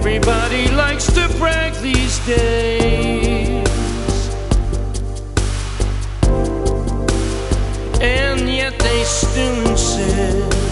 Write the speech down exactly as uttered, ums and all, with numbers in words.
Everybody likes to brag these days, and yet they soon said